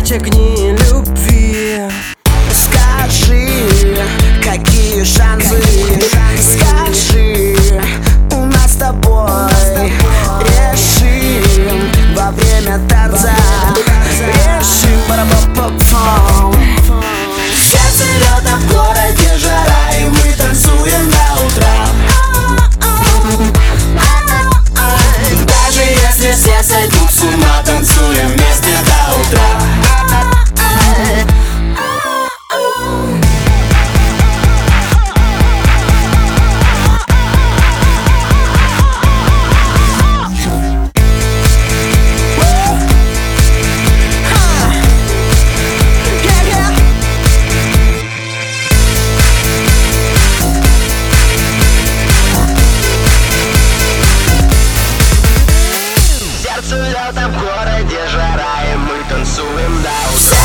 огни любви. Скажи, какие шансы? Скажи, у нас с тобой решим во время танца. Решим пара-па-па-пам. Сердце лётом в городе жара, и мы танцуем до утра. Даже если все сойдут с ума, танцуем вместе до утра. Сердце лётом в городе жара, и мы танцуем до утра.